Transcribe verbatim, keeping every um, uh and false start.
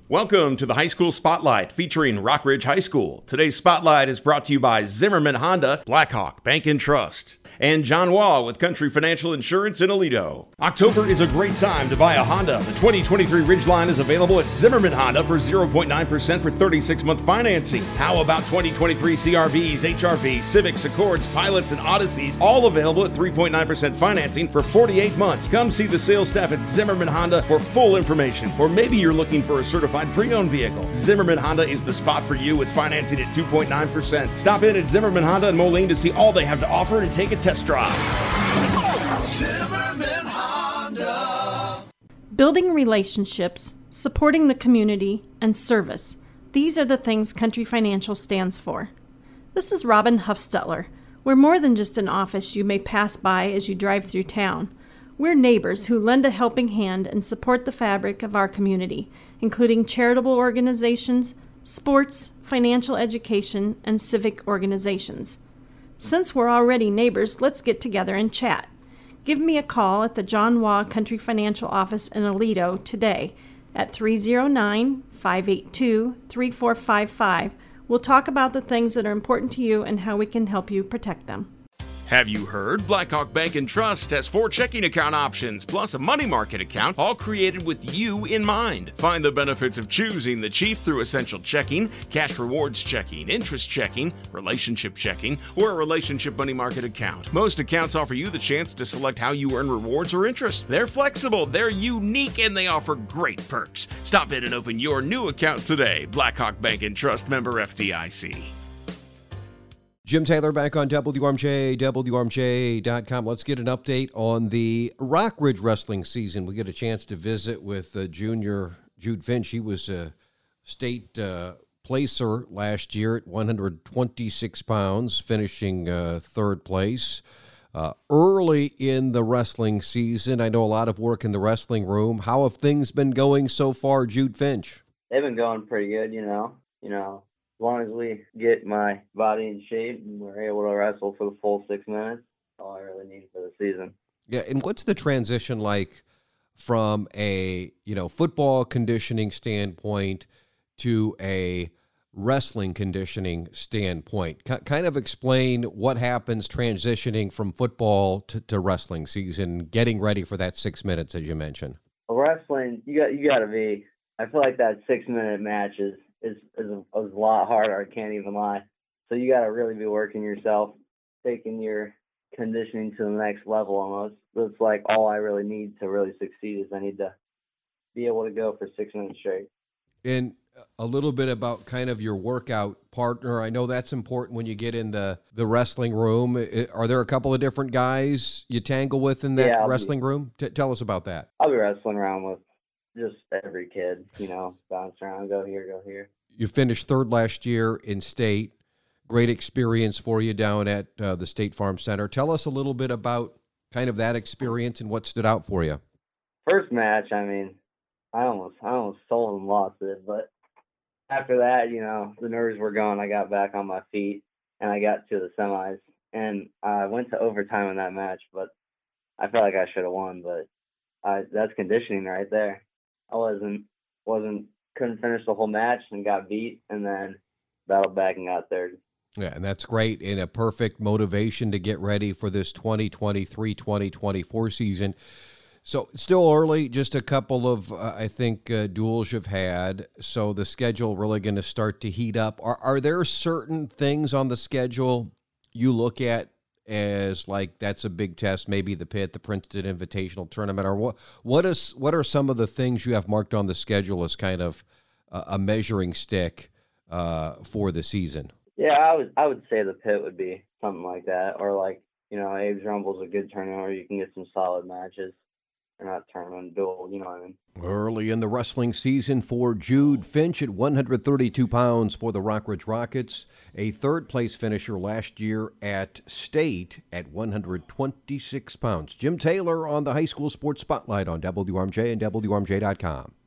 Welcome to the High School Spotlight featuring Rockridge High School. Today's Spotlight is brought to you by Zimmerman Honda, Blackhawk Bank and Trust, and John Wall with Country Financial Insurance in Aledo. October is a great time to buy a Honda. The twenty twenty-three Ridgeline is available at Zimmerman Honda for zero point nine percent for thirty-six month financing. How about twenty twenty-three C R Vs, H R Vs, Civics, Accords, Pilots, and Odysseys, all available at three point nine percent financing for forty-eight months. Come see the sales staff at Zimmerman Honda for full information. Or maybe you're looking for a certified pre-owned vehicle. Zimmerman Honda is the spot for you with financing at two point nine percent. Stop in at Zimmerman Honda in Moline to see all they have to offer and take a test drive. Zimmerman Honda. Building relationships, supporting the community, and service. These are the things Country Financial stands for. This is Robin Huffstetler. We're more than just an office you may pass by as you drive through town. We're neighbors who lend a helping hand and support the fabric of our community, including charitable organizations, sports, financial education, and civic organizations. Since we're already neighbors, let's get together and chat. Give me a call at the John Waugh Country Financial Office in Aledo today at three oh nine, five eight two, three four five five. We'll talk about the things that are important to you and how we can help you protect them. Have you heard? Blackhawk Bank and Trust has four checking account options, plus a money market account, all created with you in mind. Find the benefits of choosing the Chief through Essential Checking, Cash Rewards Checking, Interest Checking, Relationship Checking, or a Relationship Money Market account. Most accounts offer you the chance to select how you earn rewards or interest. They're flexible, they're unique, and they offer great perks. Stop in and open your new account today. Blackhawk Bank and Trust, member F D I C. Jim Taylor back on W R M J, W R M J dot com. Let's get an update on the Rockridge wrestling season. We get a chance to visit with uh, junior Jude Finch. He was a state uh, placer last year at one hundred twenty-six pounds, finishing uh, third place. Uh, early in the wrestling season, I know a lot of work in the wrestling room. How have things been going so far, Jude Finch? They've been going pretty good, you know, you know. As long as we get my body in shape and we're able to wrestle for the full six minutes, that's all I really need for the season. Yeah, and what's the transition like from a, you know, football conditioning standpoint to a wrestling conditioning standpoint? C- kind of explain what happens transitioning from football to, to wrestling season, getting ready for that six minutes, as you mentioned. Well, wrestling, you got you got to be. I feel like that six minute match is. Is, is, a, is a lot harder, I can't even lie. So you got to really be working yourself, taking your conditioning to the next level almost. That's like all I really need to really succeed is I need to be able to go for six minutes straight. And a little bit about kind of your workout partner. I know that's important when you get in the, the wrestling room. Are there a couple of different guys you tangle with in that yeah, wrestling be, room? T- tell us about that. I'll be wrestling around with just every kid, you know, bounce around, go here, go here. You finished third last year in state. Great experience for you down at uh, the State Farm Center. Tell us a little bit about kind of that experience and what stood out for you. First match, I mean, I almost, I almost sold and lost it, but after that, you know, the nerves were gone. I got back on my feet and I got to the semis, and I went to overtime in that match, but I felt like I should have won. But I, that's conditioning right there. I wasn't, wasn't. couldn't finish the whole match and got beat, and then battled back and got third. Yeah, and that's great, and a perfect motivation to get ready for this twenty twenty-three twenty twenty-four season. So still early, just a couple of, uh, I think, uh, duels you've had, so the schedule really going to start to heat up. Are, are there certain things on the schedule you look at as like that's a big test, maybe the Pitt, the Princeton Invitational Tournament, or what? What is what are some of the things you have marked on the schedule as kind of a, a measuring stick uh, for the season? Yeah, I would I would say the Pitt would be something like that, or like you know, Abe's Rumble's a good tournament where you can get some solid matches. They're not tournament duel, you know what I mean? Early in the wrestling season for Jude Finch at one hundred thirty-two pounds for the Rockridge Rockets, a third-place finisher last year at state at one hundred twenty-six pounds. Jim Taylor on the High School Sports Spotlight on W R M J and W R M J dot com.